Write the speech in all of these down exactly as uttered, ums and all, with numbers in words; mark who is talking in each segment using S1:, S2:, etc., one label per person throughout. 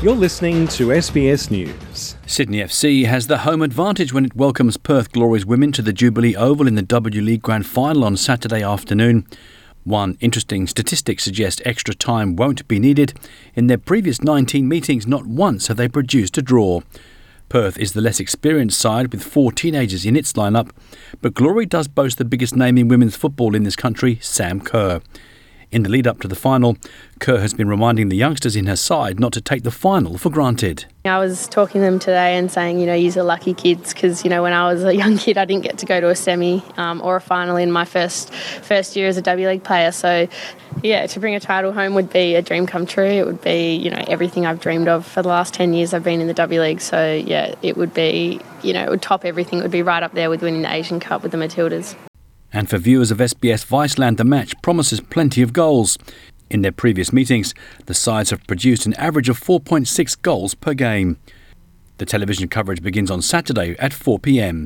S1: You're listening to S B S News.
S2: Sydney F C has the home advantage when it welcomes Perth Glory's women to the Jubilee Oval in the W League Grand Final on Saturday afternoon. One interesting statistic suggests extra time won't be needed. In their previous nineteen meetings, not once have they produced a draw. Perth is the less experienced side with four teenagers in its lineup, but Glory does boast the biggest name in women's football in this country, Sam Kerr. In the lead-up to the final, Kerr has been reminding the youngsters in her side not to take the final for granted.
S3: I was talking to them today and saying, you know, you're the lucky kids because, you know, when I was a young kid, I didn't get to go to a semi um, or a final in my first first year as a W League player. So, yeah, to bring a title home would be a dream come true. It would be, you know, everything I've dreamed of for the last ten years I've been in the W League. So, yeah, it would be, you know, it would top everything. It would be right up there with winning the Asian Cup with the Matildas.
S2: And for viewers of S B S Viceland, the match promises plenty of goals. In their previous meetings, the sides have produced an average of four point six goals per game. The television coverage begins on Saturday at four p.m.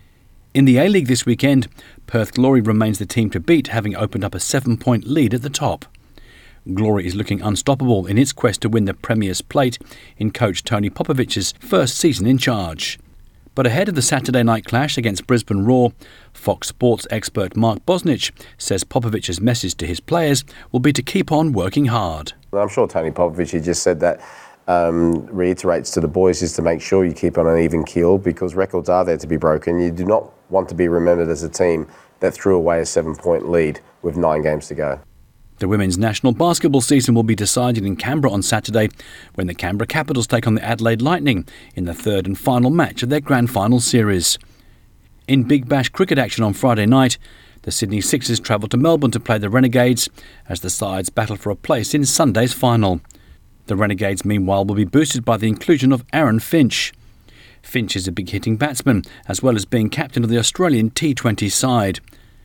S2: In the A-League this weekend, Perth Glory remains the team to beat, having opened up a seven-point lead at the top. Glory is looking unstoppable in its quest to win the Premier's Plate in coach Tony Popovich's first season in charge. But ahead of the Saturday night clash against Brisbane Roar, Fox Sports expert Mark Bosnich says Popovich's message to his players will be to keep on working hard.
S4: I'm sure Tony Popovich, he just said that, um, reiterates to the boys is to make sure you keep on an even keel because records are there to be broken. You do not want to be remembered as a team that threw away a seven-point lead with nine games to go.
S2: The women's national basketball season will be decided in Canberra on Saturday when the Canberra Capitals take on the Adelaide Lightning in the third and final match of their grand final series. In Big Bash cricket action on Friday night, the Sydney Sixers travel to Melbourne to play the Renegades as the sides battle for a place in Sunday's final. The Renegades, meanwhile, will be boosted by the inclusion of Aaron Finch. Finch is a big-hitting batsman, as well as being captain of the Australian T twenty side.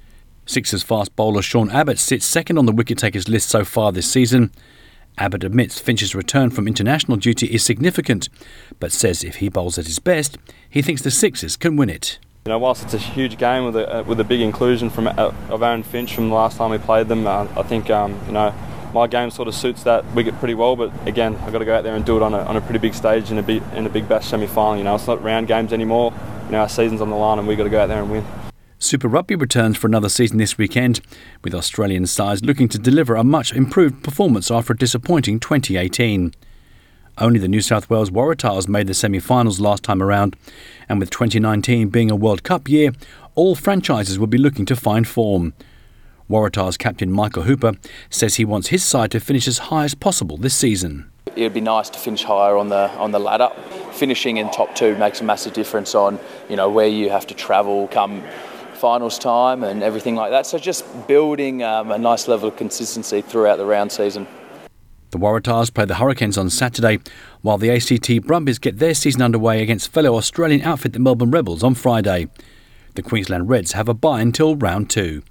S2: Sixers fast bowler Sean Abbott sits second on the wicket-takers list so far this season. Abbott admits Finch's return from international duty is significant, but says if he bowls at his best, he thinks the Sixers can win it.
S5: You know, whilst it's a huge game with a, with a big inclusion from uh, of Aaron Finch from the last time we played them, uh, I think um, you know my game sort of suits that wicket pretty well. But again, I've got to go out there and do it on a on a pretty big stage in a big in a Big Bash semi-final. You know, it's not round games anymore. You know, our season's on the line, and we've got to go out there and win.
S2: Super Rugby returns for another season this weekend, with Australian sides looking to deliver a much improved performance after a disappointing twenty eighteen. Only the New South Wales Waratahs made the semi-finals last time around, and with twenty nineteen being a World Cup year, all franchises will be looking to find form. Waratahs captain Michael Hooper says he wants his side to finish as high as possible this season.
S6: It would be nice to finish higher on the on the ladder. Finishing in top two makes a massive difference on, you know, where you have to travel come finals time and everything like that. So just building um, a nice level of consistency throughout the round season.
S2: The Waratahs play the Hurricanes on Saturday, while the A C T Brumbies get their season underway against fellow Australian outfit the Melbourne Rebels on Friday. The Queensland Reds have a bye until round two.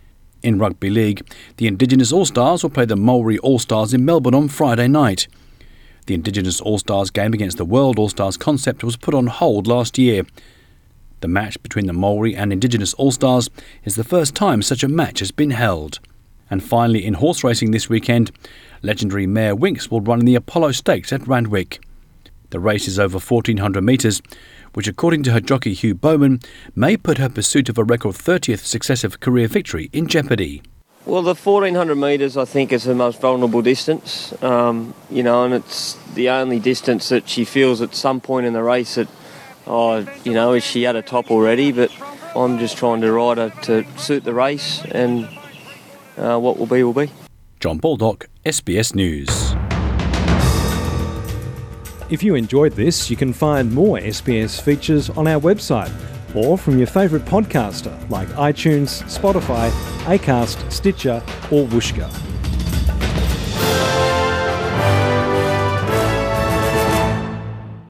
S2: In Rugby League, the Indigenous All-Stars will play the Maori All-Stars in Melbourne on Friday night. The Indigenous All-Stars game against the World All-Stars concept was put on hold last year. The match between the Maori and Indigenous All-Stars is the first time such a match has been held. And finally, in horse racing this weekend, legendary mare Winx will run in the Apollo Stakes at Randwick. The race is over fourteen hundred metres, which according to her jockey Hugh Bowman, may put her pursuit of a record thirtieth successive career victory in jeopardy.
S7: Well, the fourteen hundred metres I think is the most vulnerable distance, um, you know, and it's the only distance that she feels at some point in the race that, oh, you know, is she at a top already? But I'm just trying to ride her to suit the race, and uh, what will be will be.
S2: John Baldock, S B S News.
S1: If you enjoyed this, you can find more S B S features on our website or from your favourite podcaster like iTunes, Spotify, Acast, Stitcher or Whooshkaa.